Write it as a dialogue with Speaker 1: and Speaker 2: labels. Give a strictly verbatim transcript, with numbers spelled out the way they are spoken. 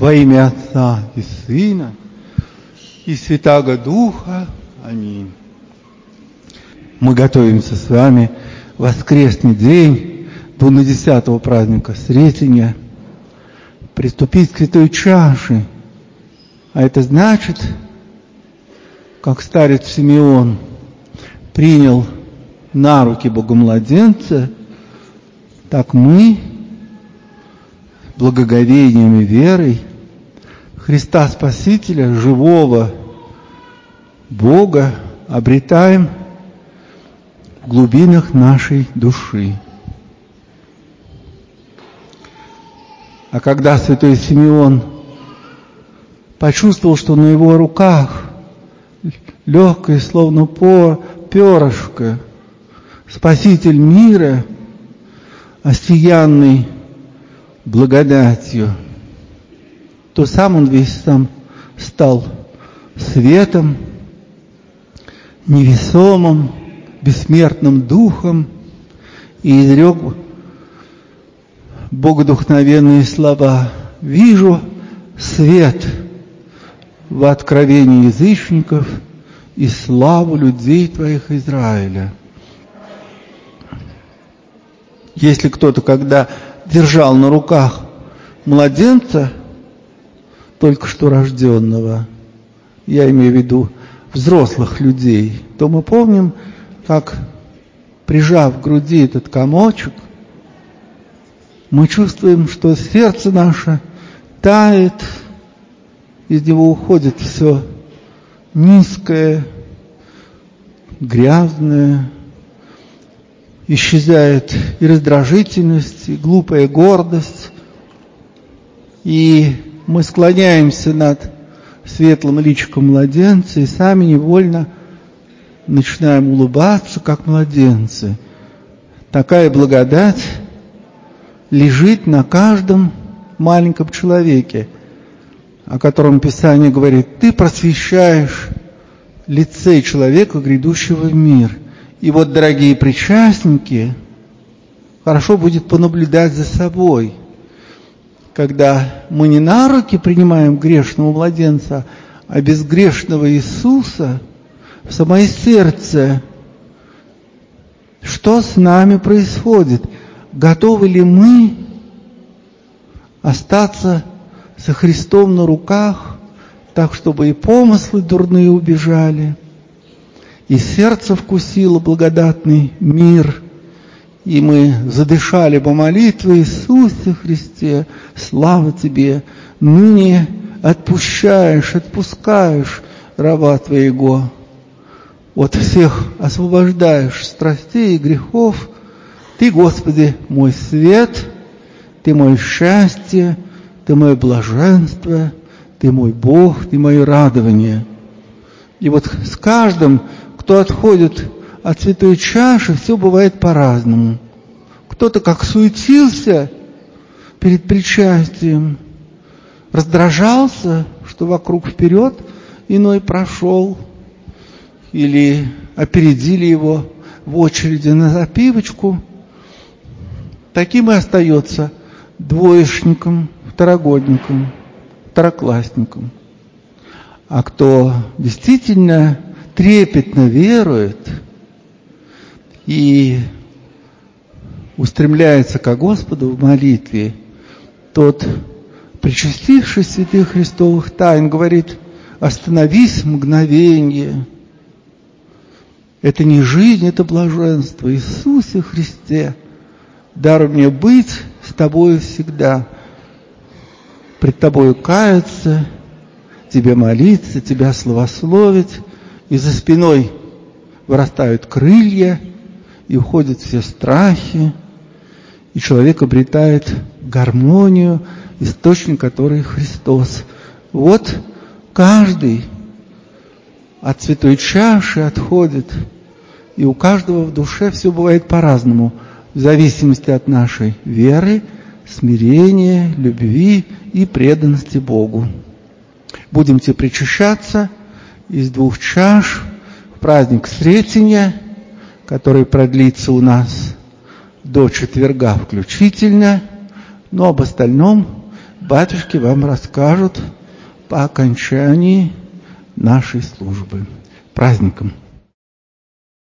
Speaker 1: Во имя Отца и Сына и Святаго Духа. Аминь. Мы готовимся с вами воскресный день двунадесятого праздника Сретения приступить к святой чаше. А это значит, как старец Симеон принял на руки Богомладенца, так мы благоговением и верой Христа Спасителя, живого Бога, обретаем в глубинах нашей души. А когда святой Симеон почувствовал, что на его руках легкое, словно перышко, Спаситель мира, осиянный благодатью, то сам он весь сам стал светом, невесомым, бессмертным духом и изрек богодухновенные слова: «Вижу свет в откровении язычников и славу людей твоих Израиля». Если кто-то, когда держал на руках младенца, только что рожденного, я имею в виду взрослых людей, то мы помним, как, прижав к груди этот комочек, мы чувствуем, что сердце наше тает, из него уходит все низкое, грязное, исчезает и раздражительность, и глупая гордость, и мы склоняемся над светлым личиком младенца и сами невольно начинаем улыбаться, как младенцы. Такая благодать лежит на каждом маленьком человеке, о котором Писание говорит: ты просвещаешь лице человека, грядущего в мир. И вот, дорогие причастники, хорошо будет понаблюдать за собой, когда мы не на руки принимаем грешного младенца, а безгрешного Иисуса в самое сердце. Что с нами происходит? Готовы ли мы остаться со Христом на руках, так, чтобы и помыслы дурные убежали, и сердце вкусило благодатный мир, и мы задышали по молитве: Иисусе Христе, слава Тебе, ныне отпущаешь, отпускаешь раба Твоего, от всех освобождаешь страстей и грехов. Ты, Господи, мой свет, Ты мое счастье, Ты мое блаженство, Ты мой Бог, Ты мое радование. И вот с каждым, кто отходит от святой чаши, все бывает по-разному. Кто-то как суетился перед причастием, раздражался, что вокруг вперед иной прошел, или опередили его в очереди на запивочку. Таким и остается двоечником, второгодником, второклассником. А кто действительно трепетно верует и устремляется ко Господу в молитве, тот, причастившись святых Христовых тайн, говорит: остановись мгновенье. Это не жизнь, это блаженство. Иисусе Христе, даруй мне быть с Тобою всегда, пред Тобою каяться, Тебе молиться, Тебя славословить, и за спиной вырастают крылья, и уходят все страхи, и человек обретает гармонию, источник которой Христос. Вот каждый от святой чаши отходит, и у каждого в душе все бывает по-разному, в зависимости от нашей веры, смирения, любви и преданности Богу. Будемте причащаться из двух чаш в праздник Сретения, который продлится у нас до четверга включительно, но об остальном батюшки вам расскажут по окончании нашей службы. Праздником!